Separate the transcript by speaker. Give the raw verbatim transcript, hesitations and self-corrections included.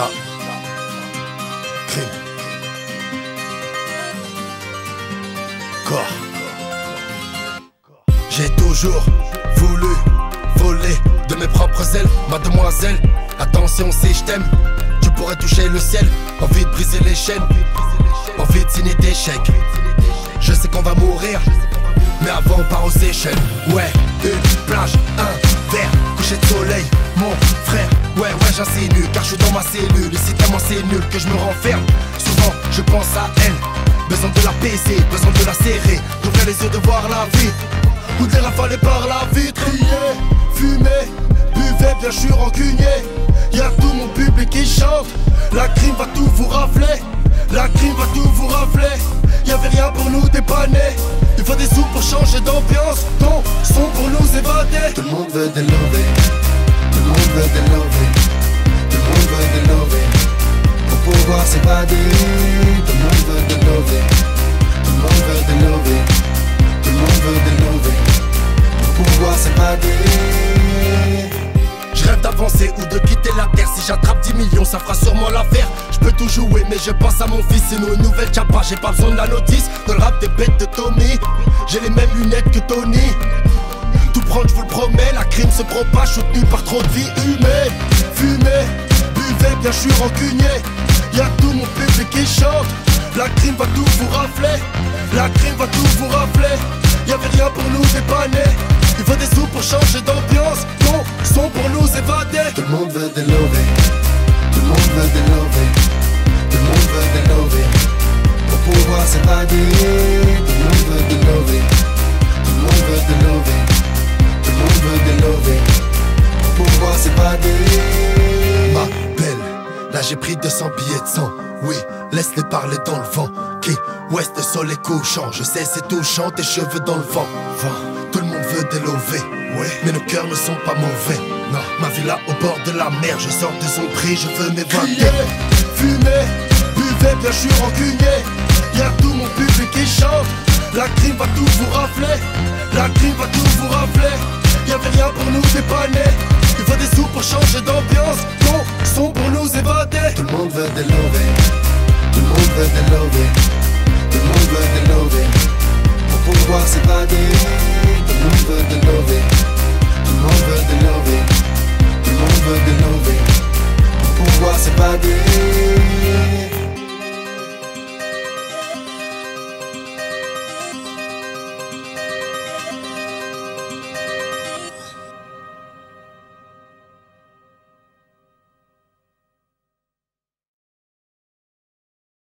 Speaker 1: là. Crime. Corps. J'ai toujours voulu voler de mes propres ailes, mademoiselle. Attention si je t'aime, tu pourrais toucher le ciel. Envie de briser les chaînes, envie de signer tes chèques. Je sais qu'on va mourir, mais avant on part aux Seychelles. Ouais, une plage, un verre, coucher de soleil, mon frère. Ouais, ouais, j'insinue, car je suis dans ma cellule. Ici tellement c'est nul que je me renferme. Souvent je pense à elle, besoin de la baiser, besoin de la serrer, d'ouvrir les yeux, de voir la vie, ou de les rafaler par la vitre. Crier, fumer, buvez bien, je suis rancunier. Y'a tout mon public qui chante. La crime va tout vous rafler, la crime va tout vous rafler. Y'avait rien pour nous dépanner, il faut des sous pour changer d'ambiance. Ton son pour nous évader. Tout le monde veut des lovés, tout le monde veut des lovés, tout le monde veut des lovés, pour pouvoir s'évader. Tout le monde veut des lovés, tout le monde veut des lovés, tout le monde veut des lovés, pour pouvoir s'évader. Je rêve d'avancer ou de quitter la terre. Si j'attrape dix millions, ça fera sûrement l'affaire. Je peux tout jouer, mais je pense à mon fils. C'est nous une nouvelle chapa, j'ai pas besoin de la notice. Dans le rap des bêtes de Tommy, j'ai les mêmes lunettes que Tony. Tout prendre, je vous le promets. La crime se propage, soutenue par trop de vie humaine. Fumez, buvez bien, je suis rancunier. Y'a tout mon public qui chante. La crime va tout vous rafler, la crime va tout vous rafler. Y'avait rien pour nous dépanner, il faut des sous pour changer d'ambiance. Ton son pour nous évader. Tout le monde veut des lovés, tout le monde veut des lovés, tout le monde veut des lovés, pour pouvoir s'évader. Tout le monde veut des lovés, tout le monde veut des lovés, tout le monde veut des lovés, pour pouvoir s'évader. Ma belle, là j'ai pris deux cents billets de sang. Oui, laisse-les parler dans le vent. Qui, ouest, le soleil couchant. Je sais c'est touchant, tes cheveux dans le vent. Tout le monde veut des lovés, ouais, mais nos cœurs ne sont pas mauvais. Non, ma villa au bord de la mer, je sors de son prix, je veux m'évader. Criez, fumez, buvez bien, je suis rancunier. Y'a tout mon public qui chante. La crime va tout vous rafler, la crime va tout vous rafler. Y'avait rien pour nous dépanner, il faut des sous pour changer d'ambiance. Ton son pour nous évader. Tout le monde veut des lovés, tout le monde veut des lovés, tout le monde veut des lovés, pour pouvoir s'évader. Tout le monde veut des lovés, tout le monde veut des lovés, tout le monde veut des lovés, pour pouvoir s'évader.